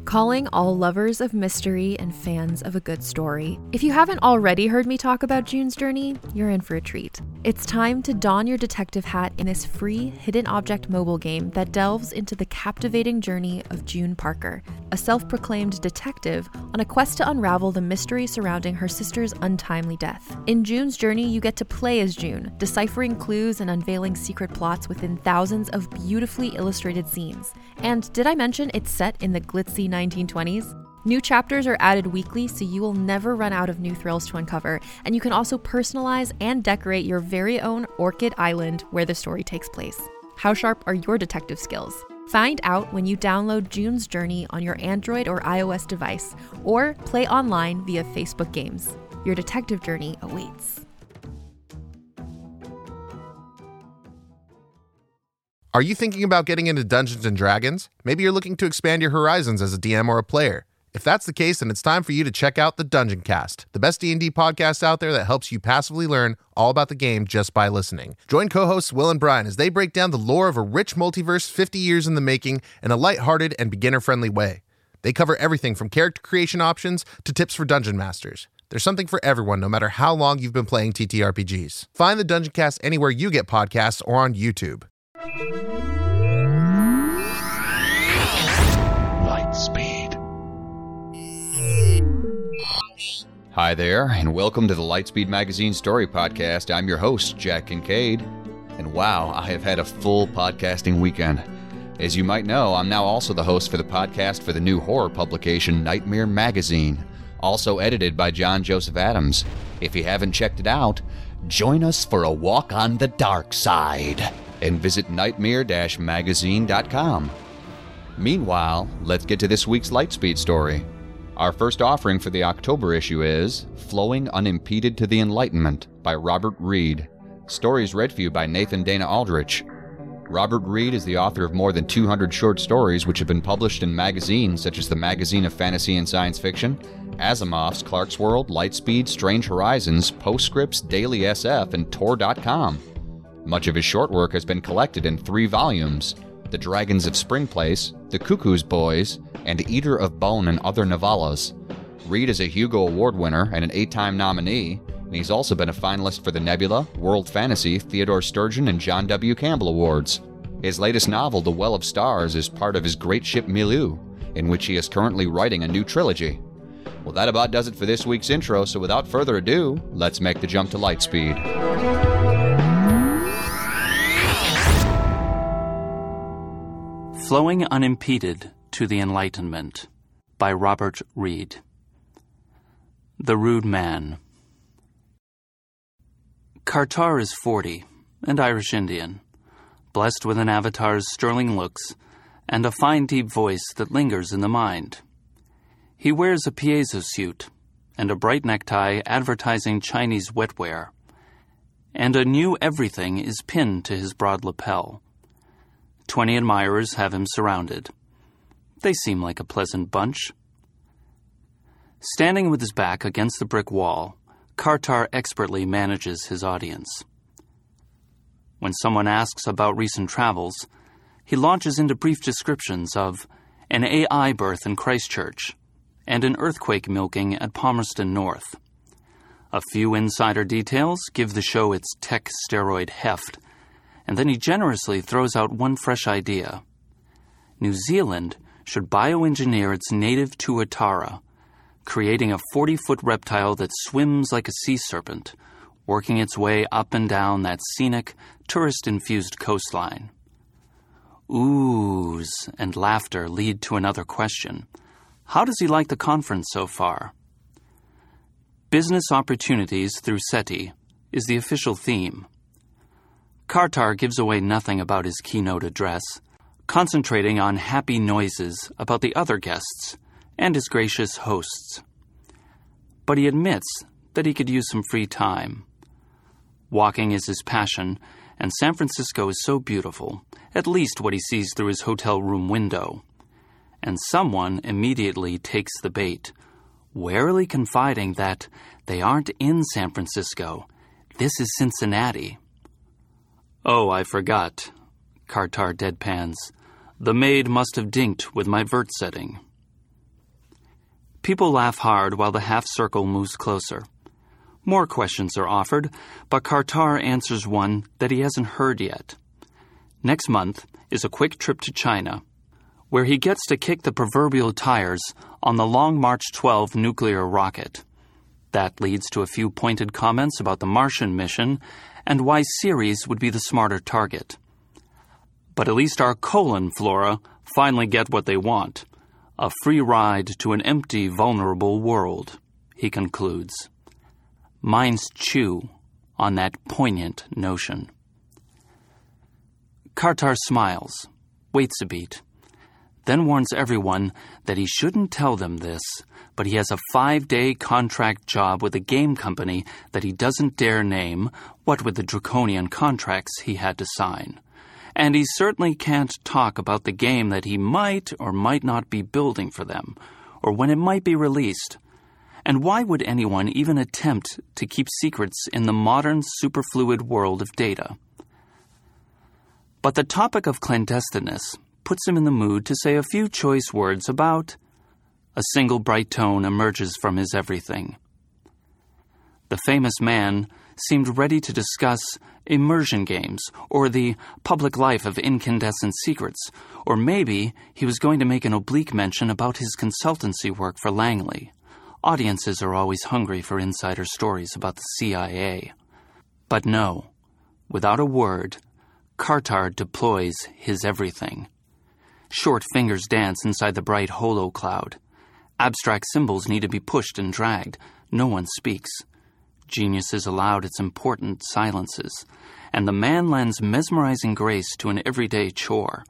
Calling all lovers of mystery and fans of a good story. If you haven't already heard me talk about June's Journey, you're in for a treat. It's time to don your detective hat in this free hidden object mobile game that delves into the captivating journey of June Parker, a self-proclaimed detective on a quest to unravel the mystery surrounding her sister's untimely death. In June's Journey, you get to play as June, deciphering clues and unveiling secret plots within thousands of beautifully illustrated scenes. And did I mention it's set in the glitzy 1920s? New chapters are added weekly, so you will never run out of new thrills to uncover, and you can also personalize and decorate your very own Orchid Island where the story takes place. How sharp are your detective skills? Find out when you download June's Journey on your Android or iOS device, or play online via Facebook Games. Your detective journey awaits. Are you thinking about getting into Dungeons & Dragons? Maybe you're looking to expand your horizons as a DM or a player. If that's the case, then it's time for you to check out the Dungeon Cast, the best D&D podcast out there that helps you passively learn all about the game just by listening. Join co-hosts Will and Brian as they break down the lore of a rich multiverse 50 years in the making in a lighthearted and beginner-friendly way. They cover everything from character creation options to tips for dungeon masters. There's something for everyone, no matter how long you've been playing TTRPGs. Find the Dungeon Cast anywhere you get podcasts or on YouTube. Lightspeed. Hi there, and welcome to the Lightspeed Magazine Story Podcast. I'm your host, Jack Kincaid, and wow, I have had a full podcasting weekend. As you might know, I'm now also the host for the podcast for the new horror publication, Nightmare Magazine, also edited by John Joseph Adams. If you haven't checked it out, join us for a walk on the dark side and visit nightmare-magazine.com. Meanwhile, let's get to this week's Lightspeed story. Our first offering for the October issue is Flowing Unimpeded to the Enlightenment by Robert Reed. Stories read for you by Nathan Dana Aldrich. Robert Reed is the author of more than 200 short stories which have been published in magazines such as the Magazine of Fantasy and Science Fiction, Asimov's Clarkesworld, Lightspeed, Strange Horizons, Postscripts, Daily SF, and Tor.com. Much of his short work has been collected in 3 volumes: The Dragons of Spring Place, The Cuckoo's Boys, and Eater of Bone and Other Novellas. Reed is a Hugo Award winner and an 8-time nominee, and he's also been a finalist for the Nebula, World Fantasy, Theodore Sturgeon, and John W. Campbell Awards. His latest novel, The Well of Stars, is part of his Great Ship Milieu, in which he is currently writing a new trilogy. Well, that about does it for this week's intro, so without further ado, let's make the jump to Lightspeed. Flowing Unimpeded to the Enlightenment by Robert Reed. The Rude Man. Kartar is 40 and Irish Indian, blessed with an avatar's sterling looks and a fine deep voice that lingers in the mind. He wears a piezo suit and a bright necktie advertising Chinese wetware, and a new everything is pinned to his broad lapel. 20 admirers have him surrounded. They seem like a pleasant bunch. Standing with his back against the brick wall, Kartar expertly manages his audience. When someone asks about recent travels, he launches into brief descriptions of an AI birth in Christchurch and an earthquake milking at Palmerston North. A few insider details give the show its tech steroid heft, and then he generously throws out one fresh idea. New Zealand should bioengineer its native tuatara, creating a 40-foot reptile that swims like a sea serpent, working its way up and down that scenic, tourist-infused coastline. Oohs and laughter lead to another question. How does he like the conference so far? Business opportunities through SETI is the official theme. Kartar gives away nothing about his keynote address, concentrating on happy noises about the other guests and his gracious hosts. But he admits that he could use some free time. Walking is his passion, and San Francisco is so beautiful, at least what he sees through his hotel room window. And someone immediately takes the bait, warily confiding that they aren't in San Francisco. This is Cincinnati. Oh, I forgot, Kartar deadpans. The maid must have dinked with my vert setting. People laugh hard while the half-circle moves closer. More questions are offered, but Kartar answers one that he hasn't heard yet. Next month is a quick trip to China, where he gets to kick the proverbial tires on the Long March 12 nuclear rocket. That leads to a few pointed comments about the Martian mission and why Ceres would be the smarter target. But at least our colon flora finally get what they want. A free ride to an empty, vulnerable world, he concludes. Minds chew on that poignant notion. Kartar smiles, waits a beat, then warns everyone that he shouldn't tell them this, but he has a 5-day contract job with a game company that he doesn't dare name, what with the draconian contracts he had to sign. And he certainly can't talk about the game that he might or might not be building for them, or when it might be released. And why would anyone even attempt to keep secrets in the modern superfluid world of data? But the topic of clandestineness puts him in the mood to say a few choice words about. A single bright tone emerges from his everything. The famous man seemed ready to discuss immersion games or the public life of incandescent secrets, or maybe he was going to make an oblique mention about his consultancy work for Langley. Audiences are always hungry for insider stories about the CIA. But no, without a word, Kartar deploys his everything. Short fingers dance inside the bright holo cloud. Abstract symbols need to be pushed and dragged. No one speaks. Genius is allowed its important silences, and the man lends mesmerizing grace to an everyday chore.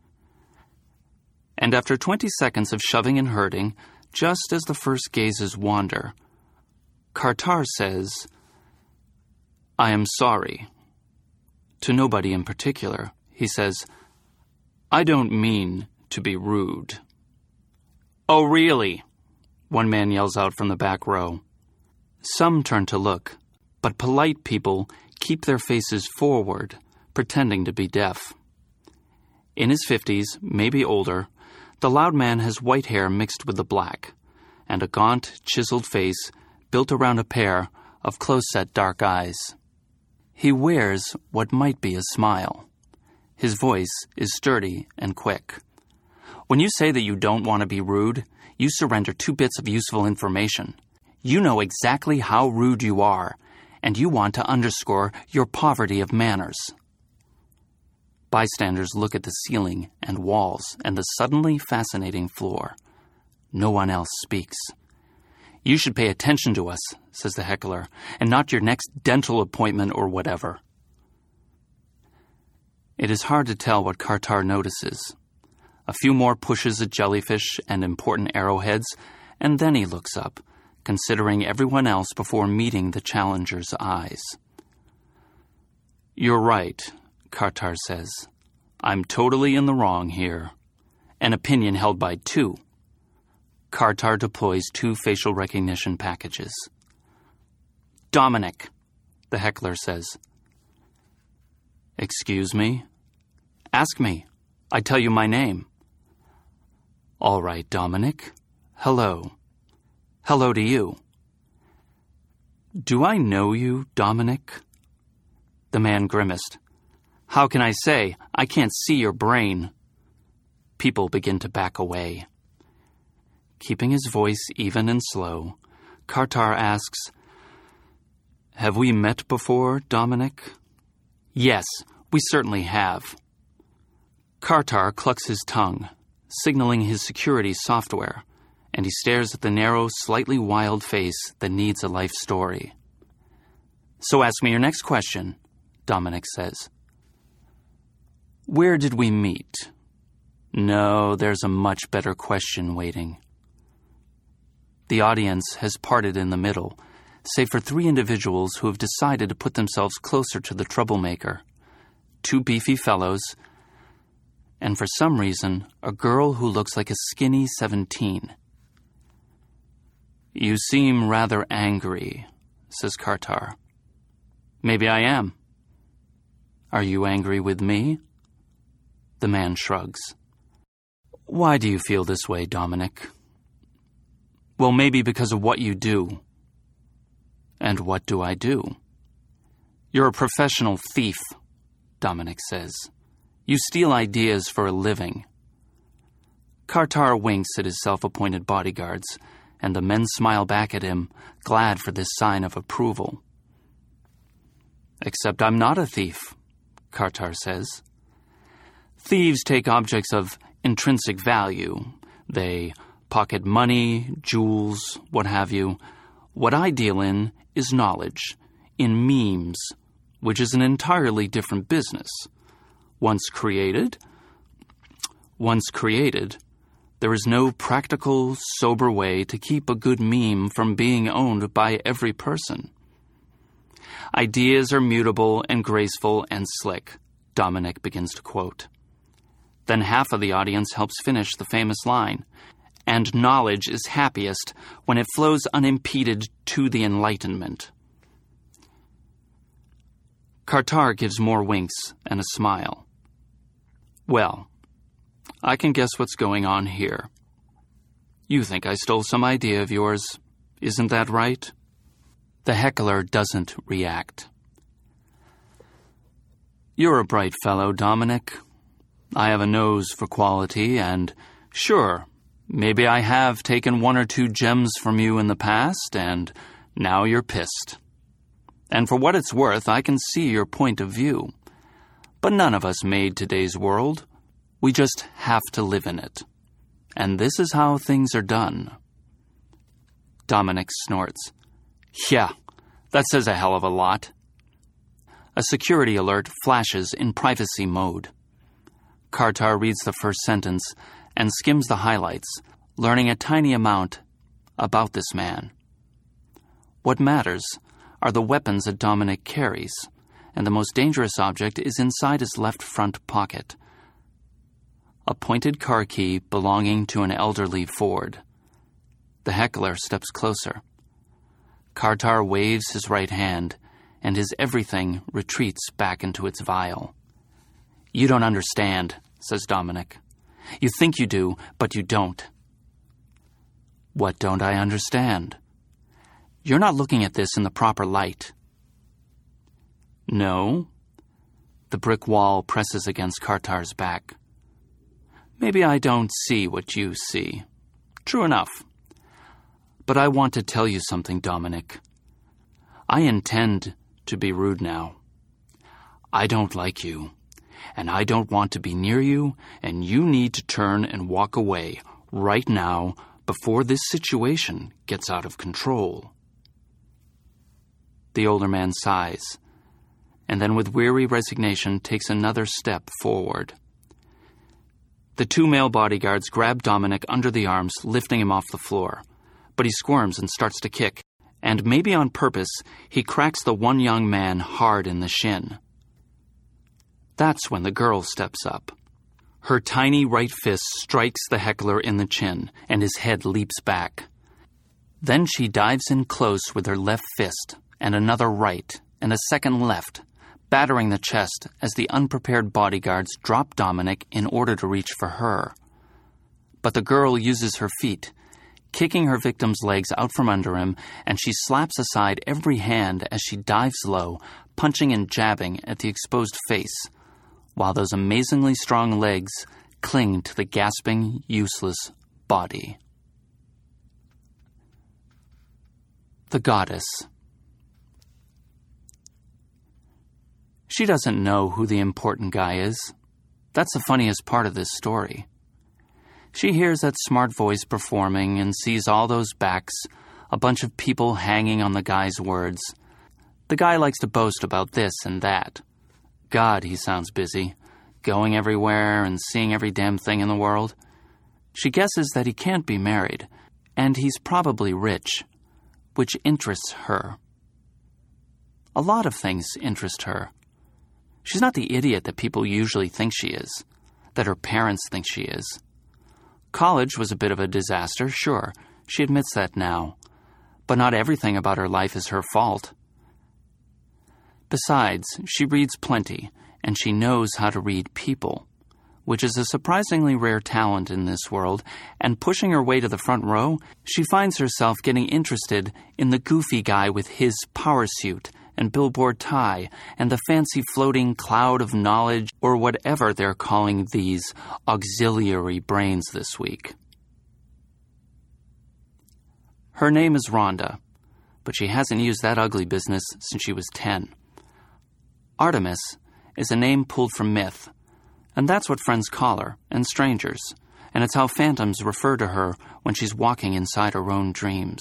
And after 20 seconds of shoving and herding, just as the first gazes wander, Kartar says, "I am sorry." To nobody in particular, he says, "I don't mean to be rude." "Oh, really?" one man yells out from the back row. Some turn to look, but polite people keep their faces forward, pretending to be deaf. In his 50s, maybe older, the loud man has white hair mixed with the black, and a gaunt, chiseled face built around a pair of close-set dark eyes. He wears what might be a smile. His voice is sturdy and quick. When you say that you don't want to be rude, you surrender 2 bits of useful information. You know exactly how rude you are, and you want to underscore your poverty of manners. Bystanders look at the ceiling and walls and the suddenly fascinating floor. No one else speaks. "You should pay attention to us," says the heckler, "and not your next dental appointment or whatever." It is hard to tell what Kartar notices. A few more pushes at jellyfish and important arrowheads, and then he looks up, considering everyone else before meeting the challenger's eyes. "You're right," Kartar says. "I'm totally in the wrong here." An opinion held by 2. Kartar deploys 2 facial recognition packages. "Dominic," the heckler says. "Excuse me?" "Ask me. I tell you my name." "All right, Dominic. Hello. Hello to you." "Do I know you, Dominic?" The man grimaced. "How can I say? I can't see your brain." People begin to back away. Keeping his voice even and slow, Kartar asks, "Have we met before, Dominic?" "Yes, we certainly have." Kartar clucks his tongue, signaling his security software, and he stares at the narrow, slightly wild face that needs a life story. "So ask me your next question," Dominic says. "Where did we meet?" No, there's a much better question waiting. The audience has parted in the middle, save for 3 individuals who have decided to put themselves closer to the troublemaker. 2 beefy fellows, and for some reason, a girl who looks like a skinny 17. "You seem rather angry," says Kartar. "Maybe I am." "Are you angry with me?" The man shrugs. "Why do you feel this way, Dominic?" Well, maybe because of what you do. And what do I do? You're a professional thief, Dominic says. You steal ideas for a living. Kartar winks at his self-appointed bodyguards, and the men smile back at him, glad for this sign of approval. Except I'm not a thief, Kartar says. Thieves take objects of intrinsic value. They pocket money, jewels, what have you. What I deal in is knowledge, in memes, which is an entirely different business. Once created, there is no practical, sober way to keep a good meme from being owned by every person. Ideas are mutable and graceful and slick, Dominic begins to quote. Then half of the audience helps finish the famous line, and knowledge is happiest when it flows unimpeded to the Enlightenment. Kartar gives more winks and a smile. Well, I can guess what's going on here. You think I stole some idea of yours, isn't that right? The heckler doesn't react. You're a bright fellow, Dominic. I have a nose for quality, and sure, maybe I have taken 1 or 2 gems from you in the past, and now you're pissed. And for what it's worth, I can see your point of view. But none of us made today's world. We just have to live in it. And this is how things are done. Dominic snorts. Yeah, that says a hell of a lot. A security alert flashes in privacy mode. Kartar reads the first sentence and skims the highlights, learning a tiny amount about this man. What matters are the weapons that Dominic carries, and the most dangerous object is inside his left front pocket. A pointed car key belonging to an elderly Ford. The heckler steps closer. Kartar waves his right hand, and his everything retreats back into its vial. You don't understand, says Dominic. You think you do, but you don't. What don't I understand? You're not looking at this in the proper light. No. The brick wall presses against Kartar's back. Maybe I don't see what you see. True enough. But I want to tell you something, Dominic. I intend to be rude now. I don't like you, and I don't want to be near you, and you need to turn and walk away right now before this situation gets out of control. The older man sighs, and then with weary resignation takes another step forward. The 2 male bodyguards grab Dominic under the arms, lifting him off the floor. But he squirms and starts to kick, and maybe on purpose, he cracks the one young man hard in the shin. That's when the girl steps up. Her tiny right fist strikes the heckler in the chin, and his head leaps back. Then she dives in close with her left fist, and another right, and a second left, battering the chest as the unprepared bodyguards drop Dominic in order to reach for her. But the girl uses her feet, kicking her victim's legs out from under him, and she slaps aside every hand as she dives low, punching and jabbing at the exposed face, while those amazingly strong legs cling to the gasping, useless body. The goddess. She doesn't know who the important guy is. That's the funniest part of this story. She hears that smart voice performing and sees all those backs, a bunch of people hanging on the guy's words. The guy likes to boast about this and that. God, he sounds busy, going everywhere and seeing every damn thing in the world. She guesses that he can't be married, and he's probably rich, which interests her. A lot of things interest her. She's not the idiot that people usually think she is, that her parents think she is. College was a bit of a disaster, sure, she admits that now, but not everything about her life is her fault. Besides, she reads plenty, and she knows how to read people, which is a surprisingly rare talent in this world, and pushing her way to the front row, she finds herself getting interested in the goofy guy with his power suit and billboard tie and the fancy floating cloud of knowledge, or whatever they're calling these auxiliary brains this week. Her name is Rhonda, but she hasn't used that ugly business since she was 10. Artemis is a name pulled from myth, and that's what friends call her, and strangers, and it's how phantoms refer to her when she's walking inside her own dreams.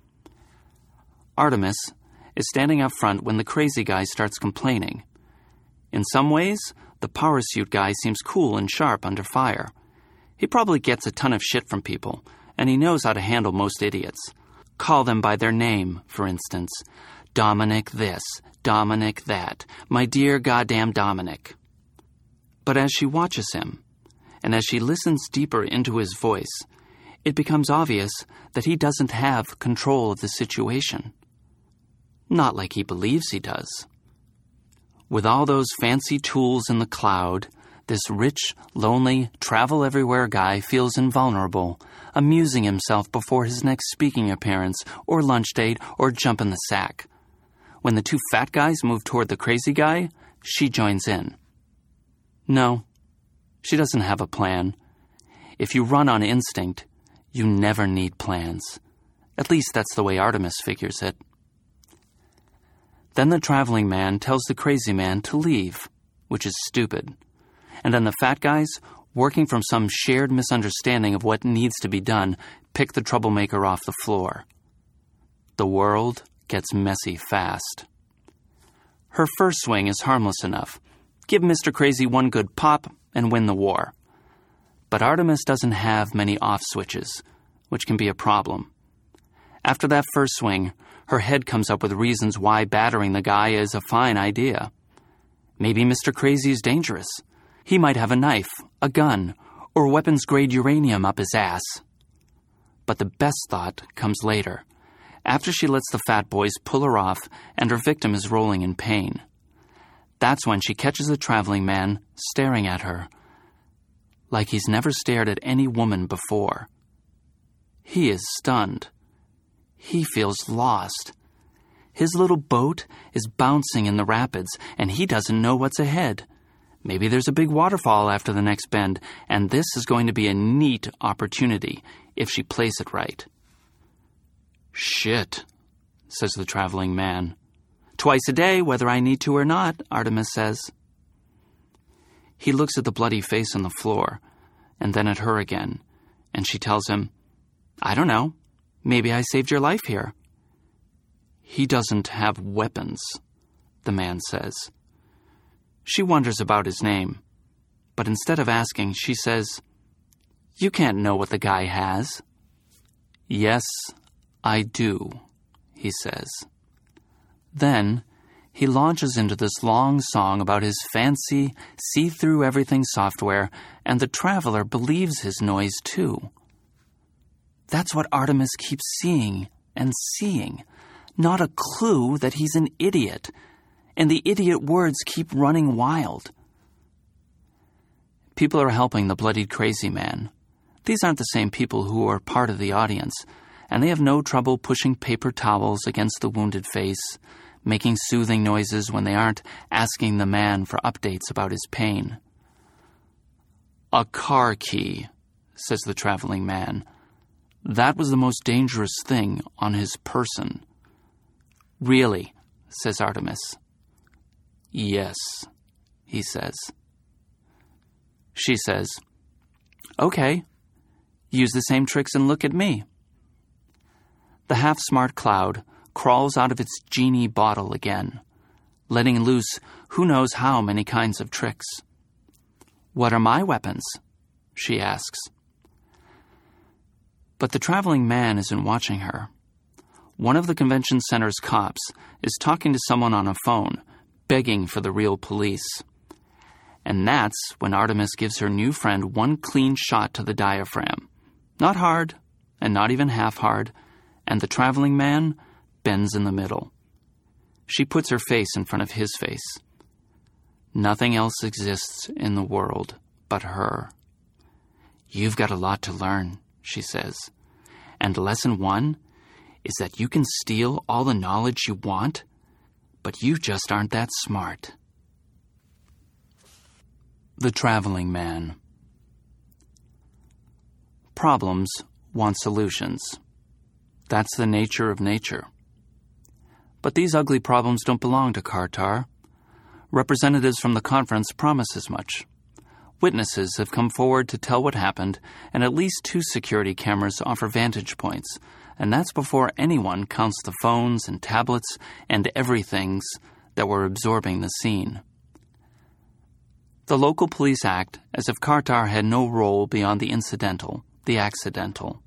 Artemis is standing up front when the crazy guy starts complaining. In some ways, the power suit guy seems cool and sharp under fire. He probably gets a ton of shit from people, and he knows how to handle most idiots. Call them by their name, for instance. Dominic this, Dominic that, my dear goddamn Dominic. But as she watches him, and as she listens deeper into his voice, it becomes obvious that he doesn't have control of the situation. Not like he believes he does. With all those fancy tools in the cloud, this rich, lonely, travel-everywhere guy feels invulnerable, amusing himself before his next speaking appearance, or lunch date, or jump in the sack. When the two fat guys move toward the crazy guy, she joins in. No, she doesn't have a plan. If you run on instinct, you never need plans. At least that's the way Artemis figures it. Then the traveling man tells the crazy man to leave, which is stupid. And then the fat guys, working from some shared misunderstanding of what needs to be done, pick the troublemaker off the floor. The world gets messy fast. Her first swing is harmless enough. Give Mr. Crazy one good pop and win the war. But Artemis doesn't have many off switches, which can be a problem. After that first swing, her head comes up with reasons why battering the guy is a fine idea. Maybe Mr. Crazy is dangerous. He might have a knife, a gun, or weapons-grade uranium up his ass. But the best thought comes later, after she lets the fat boys pull her off and her victim is rolling in pain. That's when she catches the traveling man staring at her, like he's never stared at any woman before. He is stunned. He feels lost. His little boat is bouncing in the rapids, and he doesn't know what's ahead. Maybe there's a big waterfall after the next bend, and this is going to be a neat opportunity if she plays it right. Shit, says the traveling man. Twice a day, whether I need to or not, Artemis says. He looks at the bloody face on the floor, and then at her again, and she tells him, I don't know. Maybe I saved your life here. He doesn't have weapons, the man says. She wonders about his name, but instead of asking, she says, You can't know what the guy has. Yes, I do, he says. Then he launches into this long song about his fancy, see-through-everything software, and the traveler believes his noise too. That's what Artemis keeps seeing and seeing, not a clue that he's an idiot, and the idiot words keep running wild. People are helping the bloodied crazy man. These aren't the same people who are part of the audience, and they have no trouble pushing paper towels against the wounded face, making soothing noises when they aren't asking the man for updates about his pain. A car key, says the traveling man. That was the most dangerous thing on his person. Really, says Artemis. Yes, he says. She says, Okay, use the same tricks and look at me. The half-smart cloud crawls out of its genie bottle again, letting loose who knows how many kinds of tricks. What are my weapons? She asks. But the traveling man isn't watching her. One of the convention center's cops is talking to someone on a phone, begging for the real police. And that's when Artemis gives her new friend one clean shot to the diaphragm. Not hard, and not even half hard, and the traveling man bends in the middle. She puts her face in front of his face. Nothing else exists in the world but her. "You've got a lot to learn," she says. "And lesson 1 is that you can steal all the knowledge you want, but you just aren't that smart." The Traveling Man. Problems want solutions. That's the nature of nature. But these ugly problems don't belong to Kartar. Representatives from the conference promise as much. Witnesses have come forward to tell what happened, and at least 2 security cameras offer vantage points, and that's before anyone counts the phones and tablets and everythings that were absorbing the scene. The local police act as if Kartar had no role beyond the incidental, the accidental.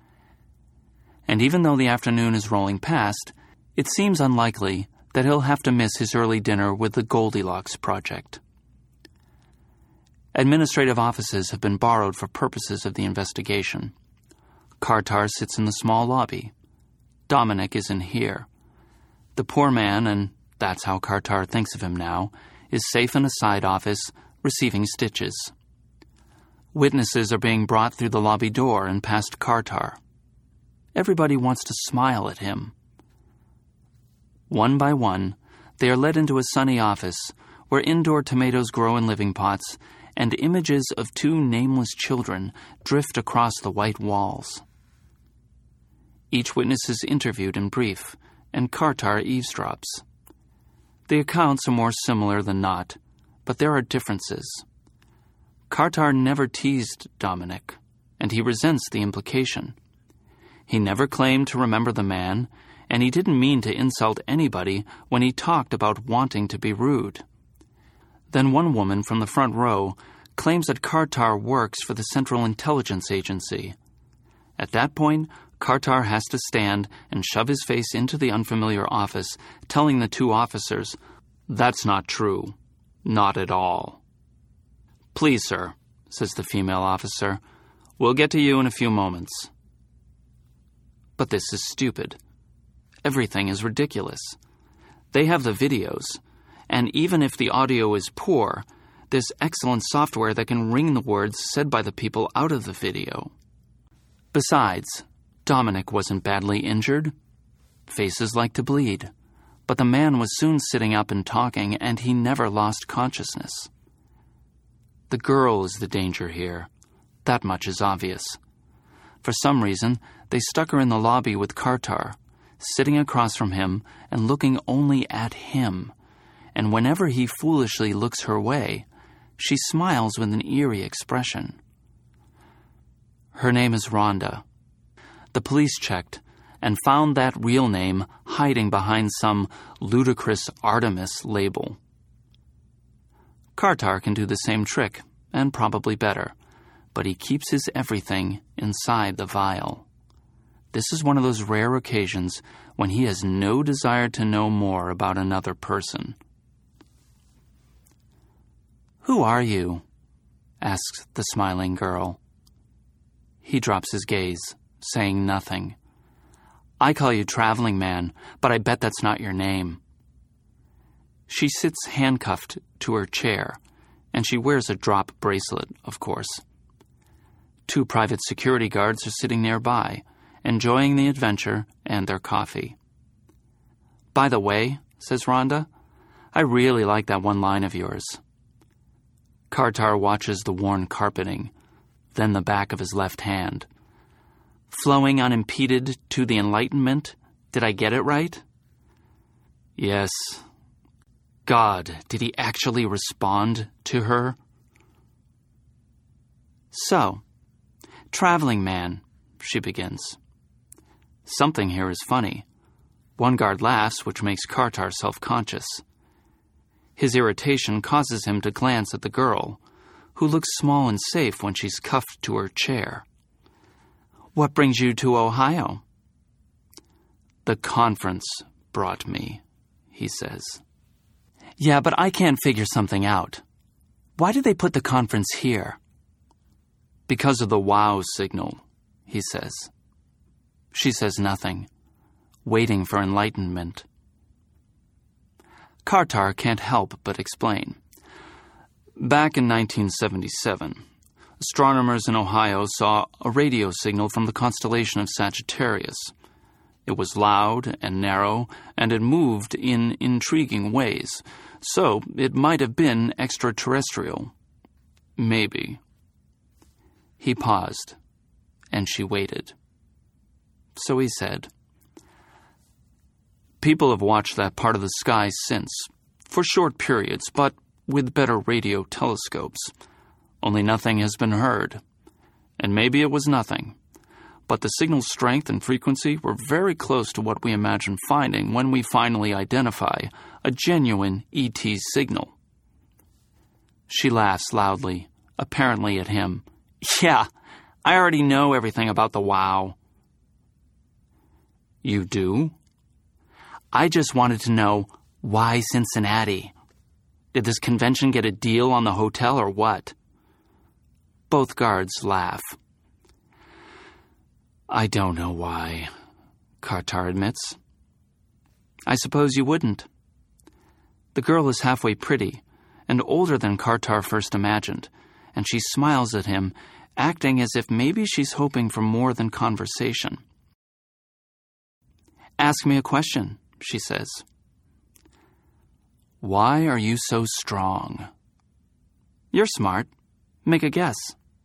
And even though the afternoon is rolling past, it seems unlikely that he'll have to miss his early dinner with the Goldilocks Project. Administrative offices have been borrowed for purposes of the investigation. Kartar sits in the small lobby. Dominic is in here. The poor man, and that's how Kartar thinks of him now, is safe in a side office, receiving stitches. Witnesses are being brought through the lobby door and past Kartar. Everybody wants to smile at him. One by one, they are led into a sunny office where indoor tomatoes grow in living pots and images of 2 nameless children drift across the white walls. Each witness is interviewed in brief, and Kartar eavesdrops. The accounts are more similar than not, but there are differences. Kartar never teased Dominic, and he resents the implication. He never claimed to remember the man, and he didn't mean to insult anybody when he talked about wanting to be rude. Then one woman from the front row claims that Kartar works for the Central Intelligence Agency. At that point, Kartar has to stand and shove his face into the unfamiliar office, telling the 2 officers, "That's not true. Not at all." "Please, sir," says the female officer, "we'll get to you in a few moments." But this is stupid. Everything is ridiculous. They have the videos, and even if the audio is poor, there's excellent software that can wring the words said by the people out of the video. Besides, Dominic wasn't badly injured. Faces like to bleed. But the man was soon sitting up and talking, and he never lost consciousness. The girl is the danger here. That much is obvious. For some reason, they stuck her in the lobby with Kartar, sitting across from him and looking only at him, and whenever he foolishly looks her way, she smiles with an eerie expression. Her name is Rhonda. The police checked and found that real name hiding behind some ludicrous Artemis label. Kartar can do the same trick, and probably better, but he keeps his everything inside the vial. This is one of those rare occasions when he has no desire to know more about another person. "Who are you?" asks the smiling girl. He drops his gaze, saying nothing. "I call you Traveling Man, but I bet that's not your name." She sits handcuffed to her chair, and she wears a drop bracelet, of course. 2 private security guards are sitting nearby, enjoying the adventure and their coffee. "By the way," says Rhonda, "I really like that one line of yours." Kartar watches the worn carpeting, then the back of his left hand. "Flowing unimpeded to the Enlightenment? Did I get it right?" "Yes." God, did he actually respond to her? "So, Traveling Man," she begins. Something here is funny. One guard laughs, which makes Kartar self-conscious. His irritation causes him to glance at the girl, who looks small and safe when she's cuffed to her chair. "What brings you to Ohio?" "The conference brought me," he says. "Yeah, but I can't figure something out. Why did they put the conference here?" "Because of the WOW signal," he says. She says nothing, waiting for enlightenment. Kartar can't help but explain. Back in 1977, astronomers in Ohio saw a radio signal from the constellation of Sagittarius. It was loud and narrow, and it moved in intriguing ways, so it might have been extraterrestrial. Maybe. He paused, and she waited. So he said, "People have watched that part of the sky since, for short periods, but with better radio telescopes. Only nothing has been heard. And maybe it was nothing. But the signal's strength and frequency were very close to what we imagine finding when we finally identify a genuine ET signal." She laughs loudly, apparently at him. "Yeah, I already know everything about the WOW." "You do?" "I just wanted to know, why Cincinnati? Did this convention get a deal on the hotel or what?" Both guards laugh. "I don't know why," Kartar admits. "I suppose you wouldn't." The girl is halfway pretty and older than Kartar first imagined, and she smiles at him, acting as if maybe she's hoping for more than conversation. "Ask me a question," she says. "Why are you so strong?" "You're smart. Make a guess."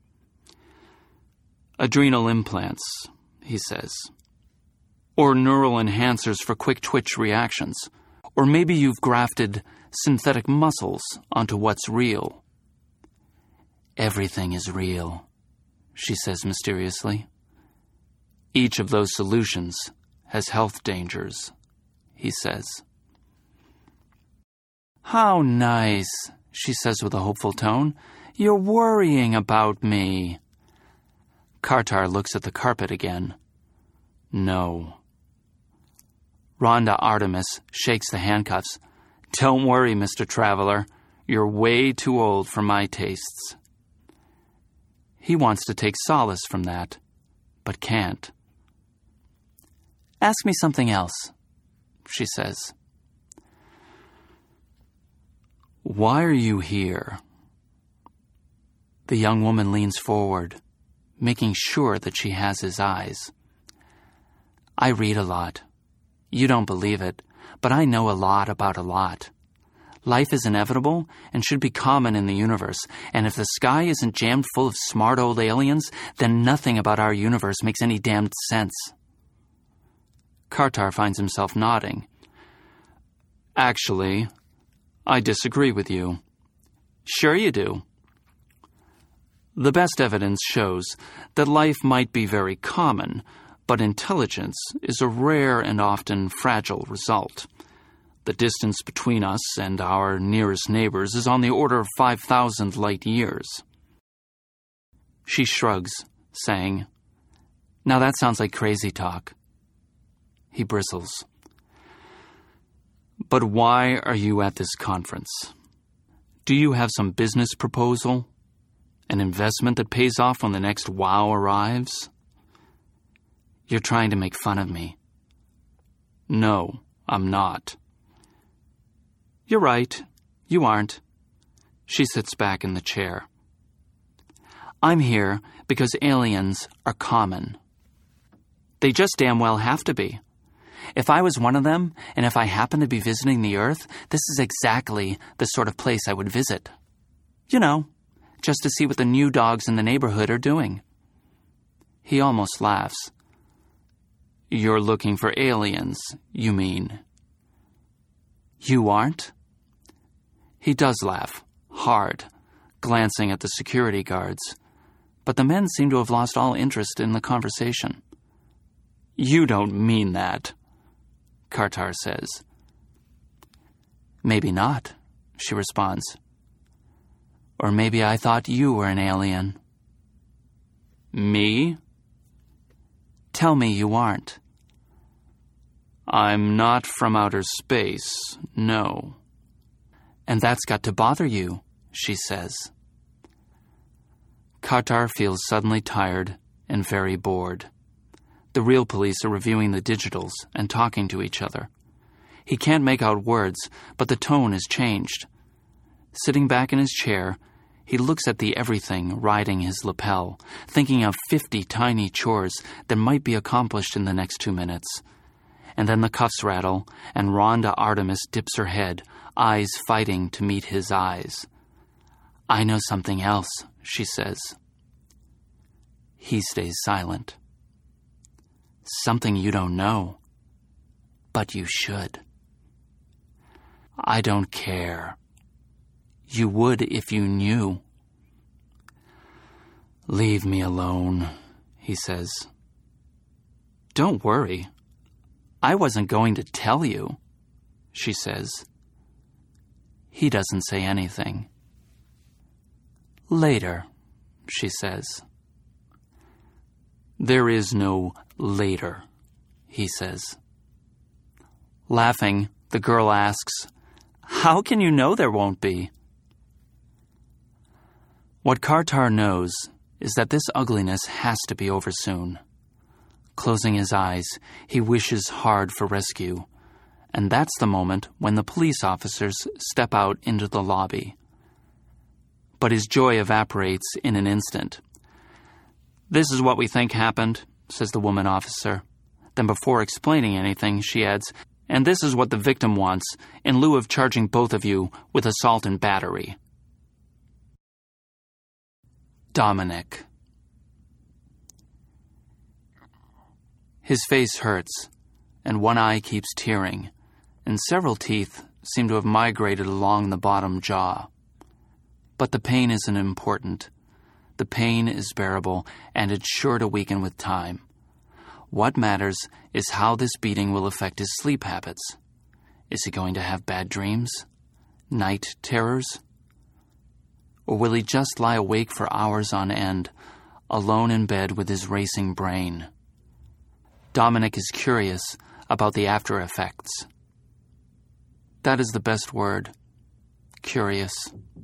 "Adrenal implants," he says. "Or neural enhancers for quick twitch reactions. Or maybe you've grafted synthetic muscles onto what's real." "Everything is real," she says mysteriously. "Each of those solutions has health dangers," he says. "How nice," she says with a hopeful tone. "You're worrying about me." Kartar looks at the carpet again. "No." Rhonda Artemis shakes the handcuffs. "Don't worry, Mr. Traveler. You're way too old for my tastes." He wants to take solace from that, but can't. "Ask me something else," she says. "Why are you here?" The young woman leans forward, making sure that she has his eyes. "I read a lot. You don't believe it, but I know a lot about a lot. Life is inevitable and should be common in the universe, and if the sky isn't jammed full of smart old aliens, then nothing about our universe makes any damned sense." Kartar finds himself nodding. "Actually, I disagree with you." "Sure you do." "The best evidence shows that life might be very common, but intelligence is a rare and often fragile result. The distance between us and our nearest neighbors is on the order of 5,000 light years." She shrugs, saying, "Now that sounds like crazy talk." He bristles. "But why are you at this conference? Do you have some business proposal? An investment that pays off when the next WOW arrives?" "You're trying to make fun of me." "No, I'm not." "You're right. You aren't." She sits back in the chair. "I'm here because aliens are common. They just damn well have to be. If I was one of them, and if I happened to be visiting the Earth, this is exactly the sort of place I would visit. You know, just to see what the new dogs in the neighborhood are doing." He almost laughs. "You're looking for aliens, you mean?" "You aren't?" He does laugh, hard, glancing at the security guards, but the men seem to have lost all interest in the conversation. "You don't mean that," Kartar says. "Maybe not," she responds. "Or maybe I thought you were an alien." "Me?" "Tell me you aren't." "I'm not from outer space, no." "And that's got to bother you," she says. Kartar feels suddenly tired and very bored. The real police are reviewing the digitals and talking to each other. He can't make out words, but the tone has changed. Sitting back in his chair, he looks at the everything riding his lapel, thinking of 50 tiny chores that might be accomplished in the next 2 minutes. And then the cuffs rattle, and Rhonda Artemis dips her head, eyes fighting to meet his eyes. "I know something else," she says. He stays silent. "Something you don't know, but you should." "I don't care. You would if you knew." "Leave me alone," he says. "Don't worry. I wasn't going to tell you," she says. He doesn't say anything. "Later," she says. "There is no later," he says. Laughing, the girl asks, "How can you know there won't be?" What Kartar knows is that this ugliness has to be over soon. Closing his eyes, he wishes hard for rescue, and that's the moment when the police officers step out into the lobby. But his joy evaporates in an instant. "This is what we think happened," says the woman officer. Then before explaining anything, she adds, "And this is what the victim wants, in lieu of charging both of you with assault and battery." Dominic. His face hurts, and one eye keeps tearing, and several teeth seem to have migrated along the bottom jaw. But the pain isn't important. The pain is bearable, and it's sure to weaken with time. What matters is how this beating will affect his sleep habits. Is he going to have bad dreams? Night terrors? Or will he just lie awake for hours on end, alone in bed with his racing brain? Dominic is curious about the after effects. That is the best word. Curious.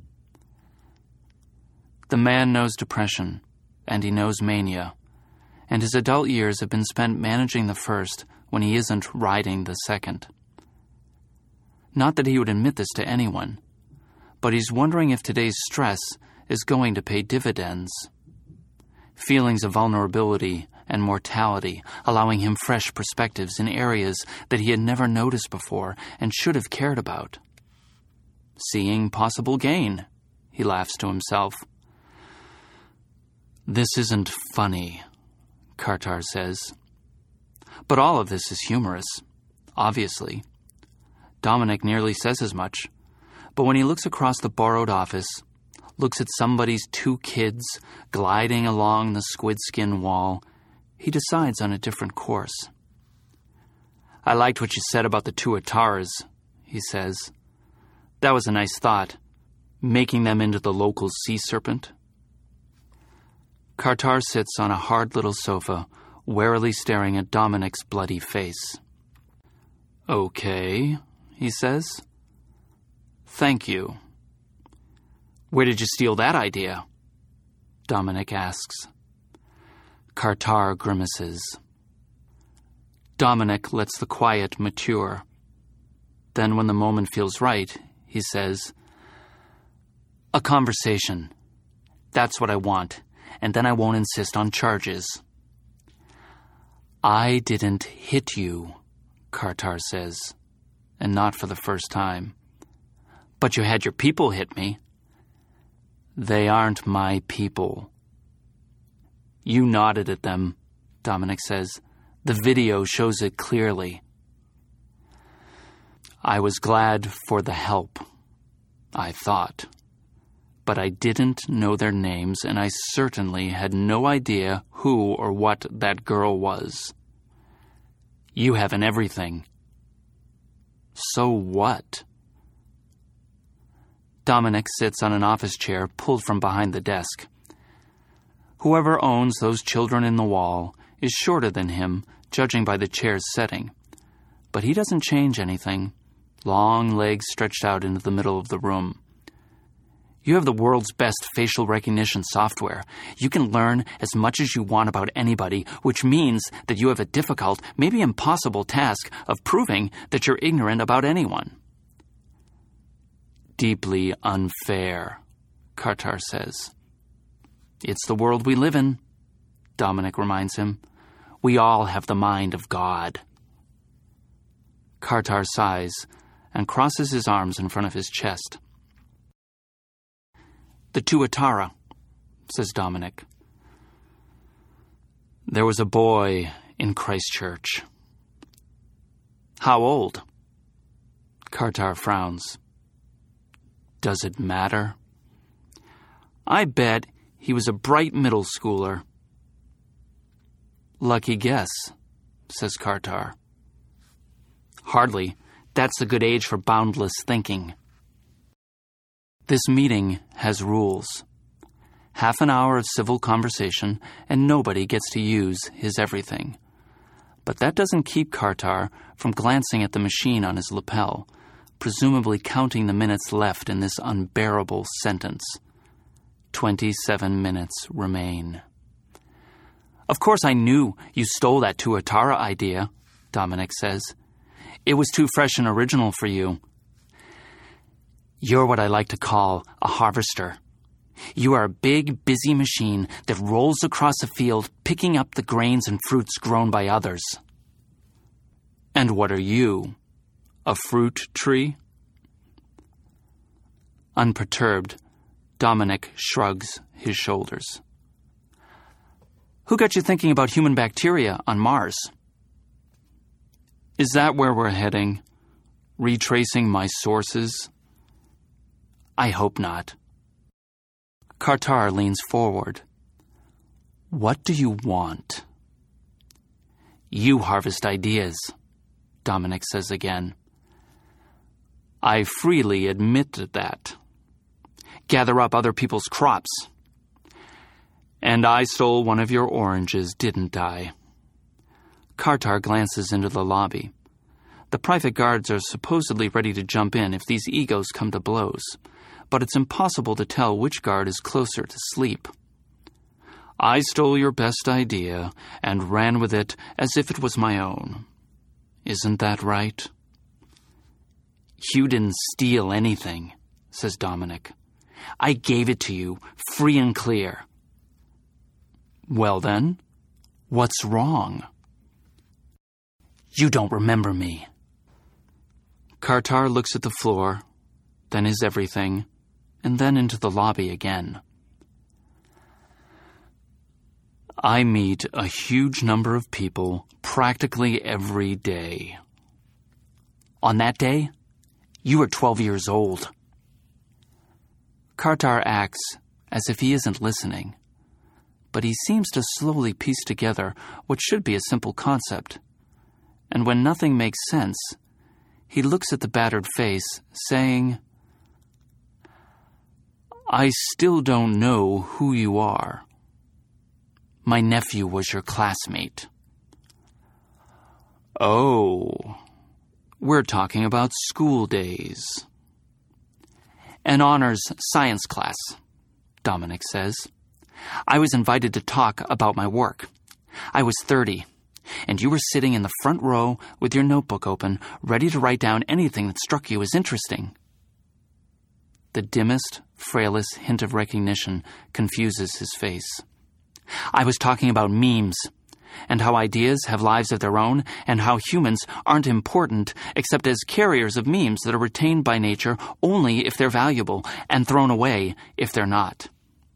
The man knows depression, and he knows mania, and his adult years have been spent managing the first when he isn't riding the second. Not that he would admit this to anyone, but he's wondering if today's stress is going to pay dividends. Feelings of vulnerability and mortality, allowing him fresh perspectives in areas that he had never noticed before and should have cared about. Seeing possible gain, he laughs to himself. "This isn't funny," Kartar says. But all of this is humorous, obviously. Dominic nearly says as much, but when he looks across the borrowed office, looks at somebody's 2 kids gliding along the squid skin wall, he decides on a different course. "I liked what you said about the 2 Ataras," he says. "That was a nice thought, making them into the local sea serpent." Kartar sits on a hard little sofa, warily staring at Dominic's bloody face. "Okay," he says. "Thank you." "Where did you steal that idea?" Dominic asks. Kartar grimaces. Dominic lets the quiet mature. Then when the moment feels right, he says, "A conversation. That's what I want, and then I won't insist on charges." "I didn't hit you," Kartar says, and not for the first time. "But you had your people hit me." "They aren't my people." "You nodded at them," Dominic says. "The video shows it clearly." "I was glad for the help, I thought. But I didn't know their names, and I certainly had no idea who or what that girl was." "You haven't everything." "So what?" Dominic sits on an office chair pulled from behind the desk. Whoever owns those children in the wall is shorter than him, judging by the chair's setting. But he doesn't change anything, long legs stretched out into the middle of the room. "You have the world's best facial recognition software. You can learn as much as you want about anybody, which means that you have a difficult, maybe impossible task of proving that you're ignorant about anyone." deeply unfair, Kartar says. It's the world we live in, Dominic reminds him. We all have the mind of God. Kartar sighs and crosses his arms in front of his chest. The Tuatara, says Dominic. There was a boy in Christchurch. How old? Kartar frowns. Does it matter? I bet he was a bright middle schooler. Lucky guess, says Kartar. Hardly. That's a good age for boundless thinking. This meeting has rules. Half an hour of civil conversation, and nobody gets to use his everything. But that doesn't keep Kartar from glancing at the machine on his lapel, presumably counting the minutes left in this unbearable sentence. 27 minutes remain. Of course I knew you stole that Tuatara idea, Dominic says. It was too fresh and original for you. You're what I like to call a harvester. You are a big, busy machine that rolls across a field picking up the grains and fruits grown by others. And what are you? A fruit tree? Unperturbed, Dominic shrugs his shoulders. Who got you thinking about human bacteria on Mars? Is that where we're heading? Retracing my sources? I hope not. Kartar leans forward. What do you want? You harvest ideas, Dominic says again. I freely admit that. Gather up other people's crops. And I stole one of your oranges, didn't I? Kartar glances into the lobby. The private guards are supposedly ready to jump in if these egos come to blows, but it's impossible to tell which guard is closer to sleep. I stole your best idea and ran with it as if it was my own. Isn't that right? You didn't steal anything, says Dominic. I gave it to you, free and clear. Well then, what's wrong? You don't remember me. Kartar looks at the floor, then his everything, and then into the lobby again. I meet a huge number of people practically every day. On that day, you were 12 years old. Kartar acts as if he isn't listening, but he seems to slowly piece together what should be a simple concept. And when nothing makes sense, he looks at the battered face, saying, I still don't know who you are. My nephew was your classmate. Oh, we're talking about school days. An honors science class, Dominic says. I was invited to talk about my work. I was 30, and you were sitting in the front row with your notebook open, ready to write down anything that struck you as interesting. The dimmest, frailest hint of recognition confuses his face. I was talking about memes, and how ideas have lives of their own, and how humans aren't important except as carriers of memes that are retained by nature only if they're valuable, and thrown away if they're not.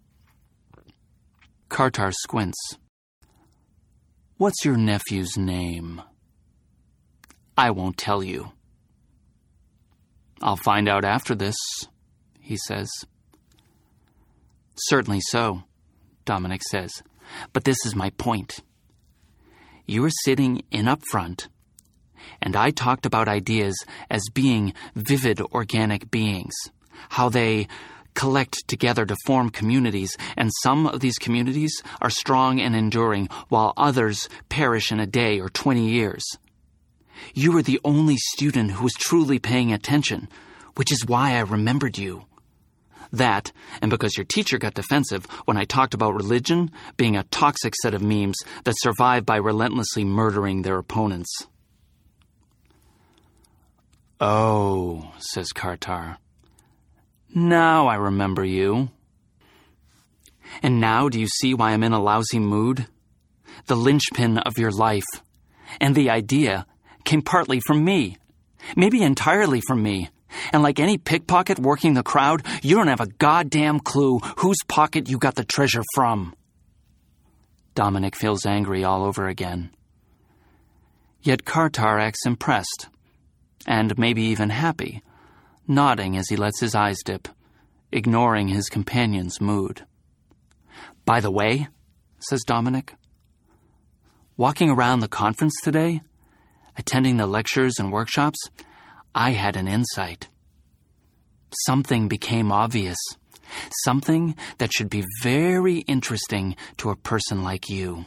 Kartar squints. What's your nephew's name? I won't tell you. I'll find out after this, he says. Certainly so, Dominic says, but this is my point. You were sitting in up front, and I talked about ideas as being vivid organic beings, how they collect together to form communities, and some of these communities are strong and enduring, while others perish in a day or 20 years. You were the only student who was truly paying attention, which is why I remembered you. That, and because your teacher got defensive when I talked about religion being a toxic set of memes that survive by relentlessly murdering their opponents. Oh, says Kartar. Now I remember you. And now do you see why I'm in a lousy mood? The linchpin of your life. And the idea came partly from me. Maybe entirely from me. And like any pickpocket working the crowd, you don't have a goddamn clue whose pocket you got the treasure from. Dominic feels angry all over again. Yet Kartar acts impressed, and maybe even happy, nodding as he lets his eyes dip, ignoring his companion's mood. By the way, says Dominic, walking around the conference today, attending the lectures and workshops, I had an insight. Something became obvious. Something that should be very interesting to a person like you.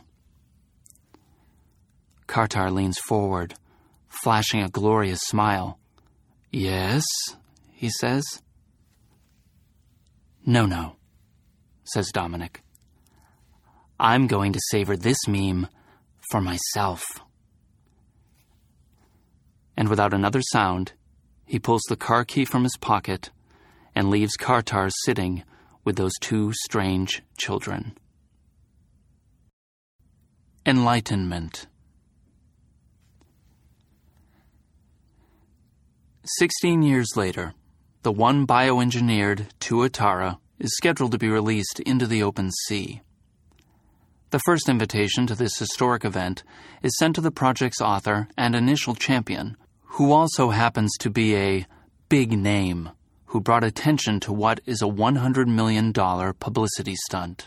Kartar leans forward, flashing a glorious smile. Yes, he says. No, says Dominic. I'm going to savor this meme for myself. And without another sound, he pulls the car key from his pocket and leaves Kartar sitting with those two strange children. Enlightenment. 16 years later, the one bioengineered Tuatara is scheduled to be released into the open sea. The first invitation to this historic event is sent to the project's author and initial champion, who also happens to be a big name who brought attention to what is a $100 million publicity stunt.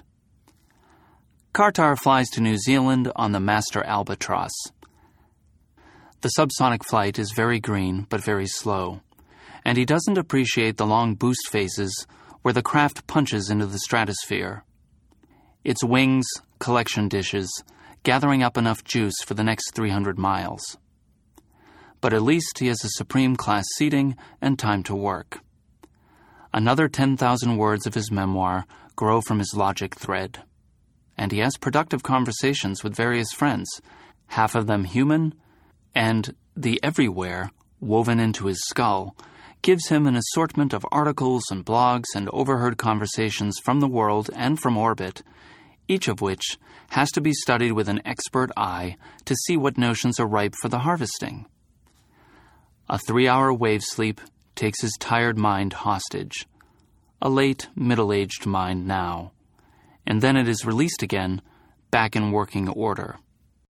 Kartar flies to New Zealand on the Master Albatross. The subsonic flight is very green but very slow, and he doesn't appreciate the long boost phases where the craft punches into the stratosphere. Its wings, collection dishes, gathering up enough juice for the next 300 miles. But at least he has a Supreme-class seating and time to work. Another 10,000 words of his memoir grow from his logic thread. And he has productive conversations with various friends, half of them human, and the everywhere, woven into his skull, gives him an assortment of articles and blogs and overheard conversations from the world and from orbit, each of which has to be studied with an expert eye to see what notions are ripe for the harvesting. A 3-hour wave sleep takes his tired mind hostage, a late, middle-aged mind now, and then it is released again, back in working order.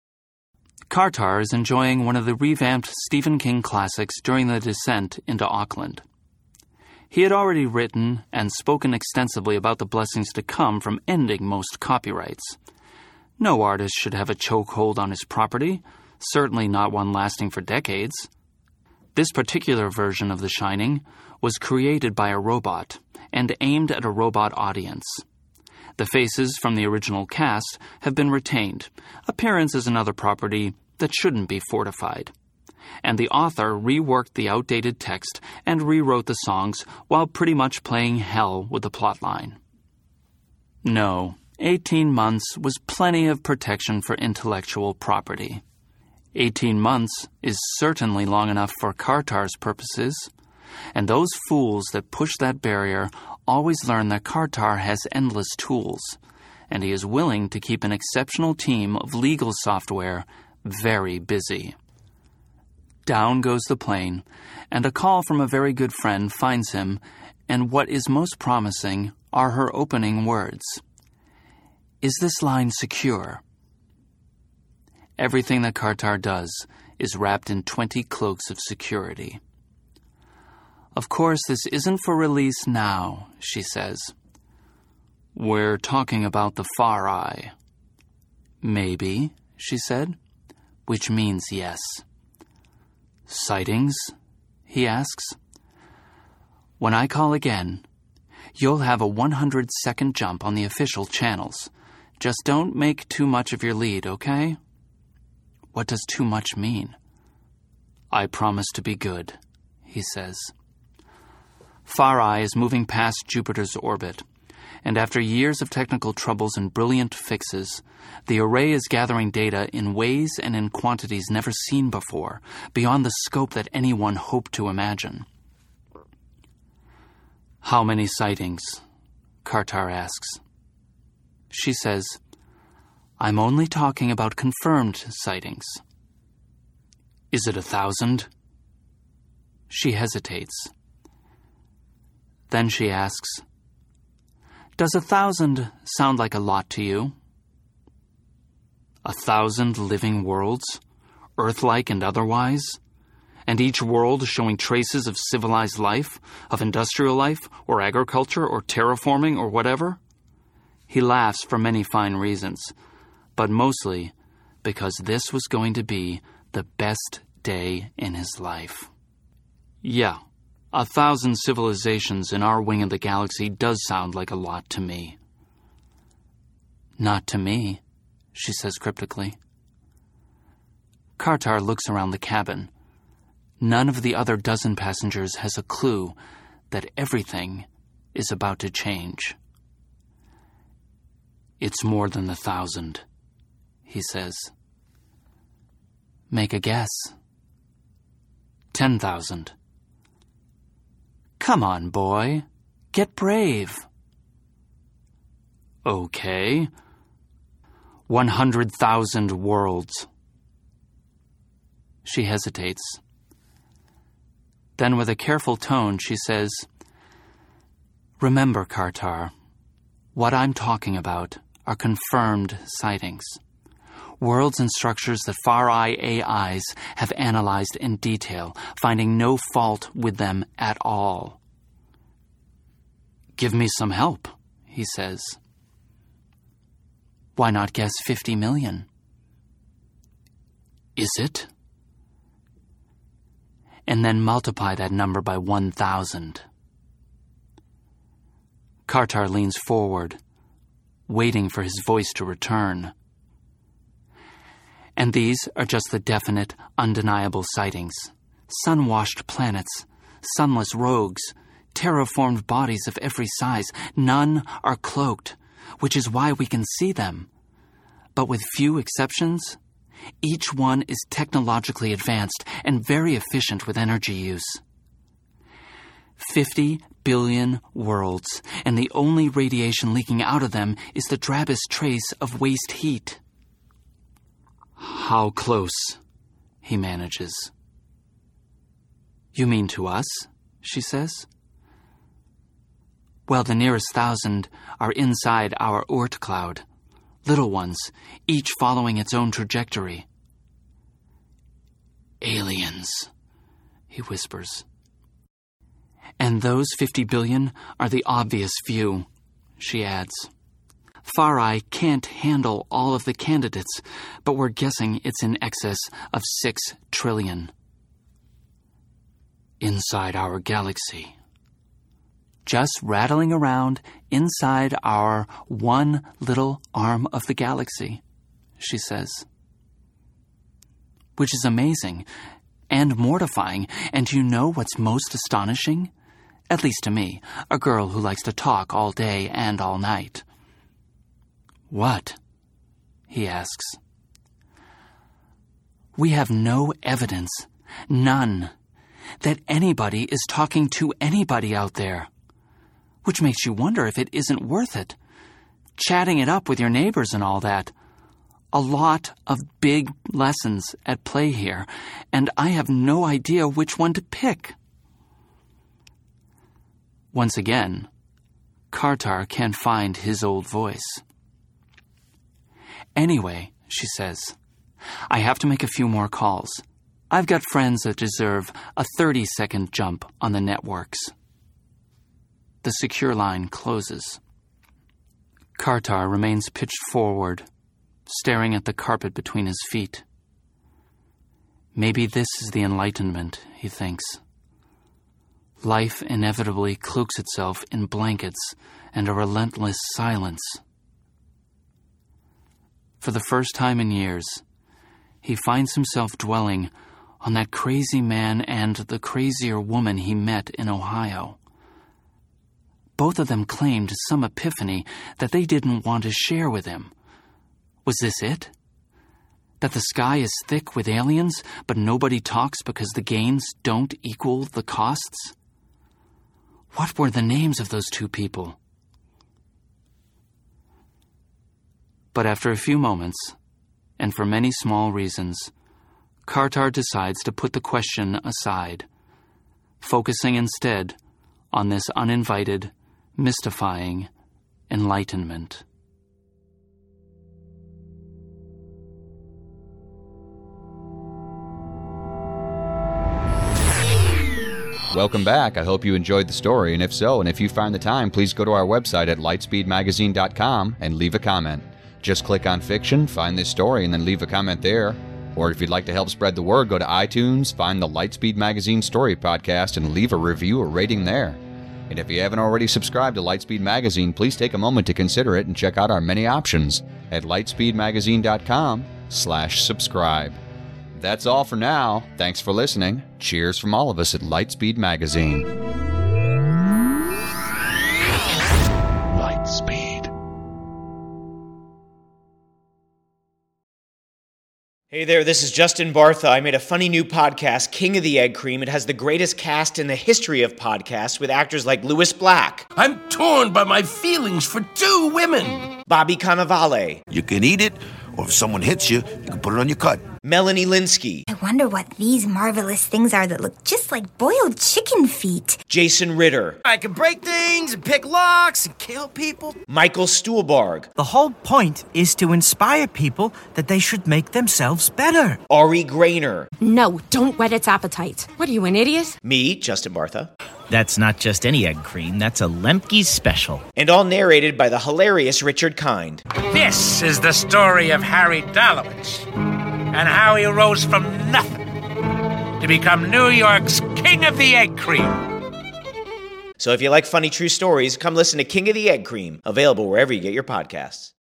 Kartar is enjoying one of the revamped Stephen King classics during the descent into Auckland. He had already written and spoken extensively about the blessings to come from ending most copyrights. No artist should have a chokehold on his property, certainly not one lasting for decades. This particular version of The Shining was created by a robot and aimed at a robot audience. The faces from the original cast have been retained. Appearance is another property that shouldn't be fortified. And the author reworked the outdated text and rewrote the songs while pretty much playing hell with the plotline. No, 18 months was plenty of protection for intellectual property. 18 months is certainly long enough for Kartar's purposes, and those fools that push that barrier always learn that Kartar has endless tools, and he is willing to keep an exceptional team of legal software very busy. Down goes the plane, and a call from a very good friend finds him, and what is most promising are her opening words. Is this line secure? Everything that Kartar does is wrapped in 20 cloaks of security. Of course, this isn't for release now, she says. We're talking about the Far Eye. Maybe, she said, which means yes. Sightings? He asks. When I call again, you'll have a 100-second jump on the official channels. Just don't make too much of your lead, okay? What does too much mean? I promise to be good, he says. Far Eye is moving past Jupiter's orbit, and after years of technical troubles and brilliant fixes, the array is gathering data in ways and in quantities never seen before, beyond the scope that anyone hoped to imagine. How many sightings? Kartar asks. She says, I'm only talking about confirmed sightings. Is it 1,000? She hesitates. Then she asks, Does 1,000 sound like a lot to you? 1,000 living worlds, Earth-like and otherwise, and each world showing traces of civilized life, of industrial life, or agriculture, or terraforming, or whatever? He laughs for many fine reasons, but mostly because this was going to be the best day in his life. Yeah, 1,000 civilizations in our wing of the galaxy does sound like a lot to me. Not to me, she says cryptically. Kartar looks around the cabin. None of the other dozen passengers has a clue that everything is about to change. It's more than 1,000, he says. Make a guess. 10,000. Come on, boy. Get brave. Okay. 100,000 worlds. She hesitates. Then with a careful tone, she says, Remember, Kartar, what I'm talking about are confirmed sightings. Worlds and structures that Far-Eye AIs have analyzed in detail, finding no fault with them at all. Give me some help, he says. Why not guess 50 million? Is it? And then multiply that number by 1,000. Kartar leans forward, waiting for his voice to return. And these are just the definite, undeniable sightings. Sun-washed planets, sunless rogues, terraformed bodies of every size. None are cloaked, which is why we can see them. But with few exceptions, each one is technologically advanced and very efficient with energy use. 50 billion worlds, and the only radiation leaking out of them is the drabest trace of waste heat. How close? He manages. You mean to us? She says. Well, the nearest 1,000 are inside our Oort cloud. Little ones, each following its own trajectory. Aliens, he whispers. And those 50 billion are the obvious few, she adds. Far-Eye can't handle all of the candidates, but we're guessing it's in excess of 6 trillion. Inside our galaxy. Just rattling around inside our one little arm of the galaxy, she says. Which is amazing and mortifying, and you know what's most astonishing? At least to me, a girl who likes to talk all day and all night. What? He asks. We have no evidence, none, that anybody is talking to anybody out there. Which makes you wonder if it isn't worth it. Chatting it up with your neighbors and all that. A lot of big lessons at play here, and I have no idea which one to pick. Once again, Kartar can't find his old voice. Anyway, she says, I have to make a few more calls. I've got friends that deserve a 30-second jump on the networks. The secure line closes. Kartar remains pitched forward, staring at the carpet between his feet. Maybe this is the Enlightenment, he thinks. Life inevitably cloaks itself in blankets and a relentless silence. For the first time in years, he finds himself dwelling on that crazy man and the crazier woman he met in Ohio. Both of them claimed some epiphany that they didn't want to share with him. Was this it? That the sky is thick with aliens, but nobody talks because the gains don't equal the costs? What were the names of those two people? But after a few moments, and for many small reasons, Kartar decides to put the question aside, focusing instead on this uninvited, mystifying enlightenment. Welcome back. I hope you enjoyed the story, and if so, and if you find the time, please go to our website at lightspeedmagazine.com and leave a comment. Just click on fiction, find this story, and then leave a comment there. Or if you'd like to help spread the word, go to iTunes, find the Lightspeed Magazine Story Podcast, and leave a review or rating there. And if you haven't already subscribed to Lightspeed Magazine, please take a moment to consider it and check out our many options at lightspeedmagazine.com/subscribe. That's all for now. Thanks for listening. Cheers from all of us at Lightspeed Magazine. Lightspeed. Hey there, this is Justin Bartha. I made a funny new podcast, King of the Egg Cream. It has the greatest cast in the history of podcasts with actors like Louis Black. I'm torn by my feelings for two women. Bobby Cannavale. You can eat it, or if someone hits you, you can put it on your cut. Melanie Linsky. I wonder what these marvelous things are that look just like boiled chicken feet. Jason Ritter. I can break things and pick locks and kill people. Michael Stuhlbarg. The whole point is to inspire people that they should make themselves better. Ari Grainer. No, don't whet its appetite. What are you, an idiot? Me, Justin Bartha. That's not just any egg cream, that's a Lemke's special. And all narrated by the hilarious Richard Kind. This is the story of Harry Dalowitz and how he rose from nothing to become New York's King of the Egg Cream. So if you like funny true stories, come listen to King of the Egg Cream, available wherever you get your podcasts.